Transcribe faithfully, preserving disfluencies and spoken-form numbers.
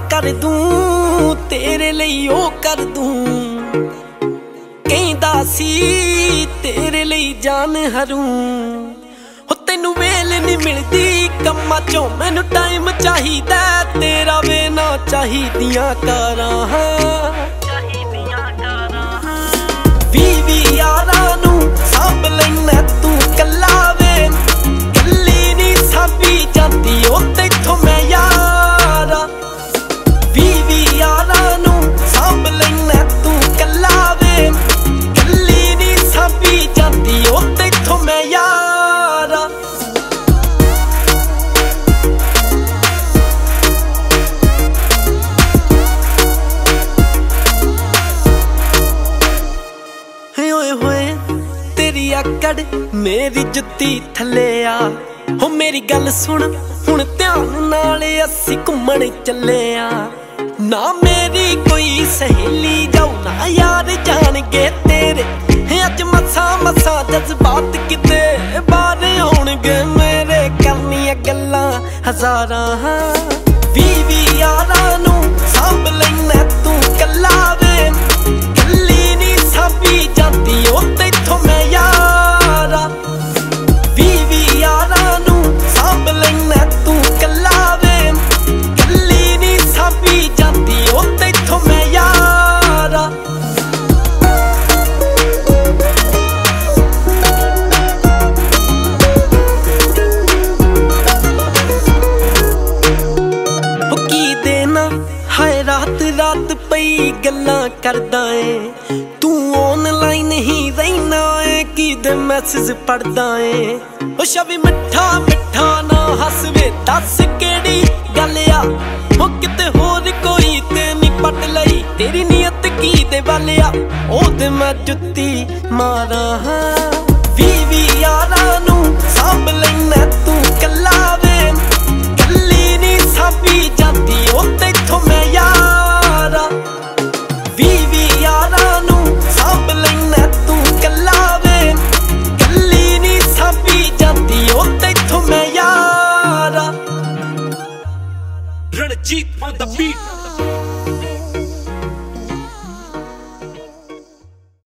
कर दूं तेरे लिए ओ कर दूं कहंदा सी तेरे लिए जान हरूं हो तेनू वेल नहीं मिलदी कम्मां चों मैनू टाइम चाहिदा तेरा वे ना चाहिदियां कारां वी वी यारां नू सांभ लैना तू कल्ला वे कल्ली नहीं सांभी जांदी ओ तेथों मैं यारा वी वी यारां नू सांभ लैना तू कल्ला वे कल्ली नहीं सांभी जांदी ओ तेथों मैं यारा तेरी आकड़ मेरी जुत्ती थले आ हो मेरी गल सुन हुण ध्यान नाल असी घुम्मण चले आ ना मेरी कोई सहेली जाऊ ना यार जाणगे तेरे अज मसा मसा जज्बात किते बाहर आउणगे मेरे करनियां गल्लां हज़ारां वी वी यारां नू सांभ लैना तू कल्ला वे कल्ली नहीं सांभी जांदी ओ तेथों मैं यारा वी वी यारां नू सांभ लैना तू कल्ला वे कल्ली नहीं सांभी जांदी ओ तेथों मैं यारा हाय रात रात पई गल्लां करदा ए तू ऑनलाइन ही रहना है की दे मैसेज पढ़दा है ओ शवी मिठा मिठा ना हस वे दस केड़ी गल आ ओ किते होर कोई ते नी पट लई तेरी नीयत की दे वाल आ ओ ते मैं जुत्ती मारा वी वी यारां नू सांभ लैना तू कल्ला वे कल्ली नहीं सांभी जांदी ओ तेथों मैं यारा वी वी यारां नू सांभ लैना तू कल्ला वे कल्ली नहीं सांभी जांदी ओ तेथों मैं यारा Ranjit on the beat.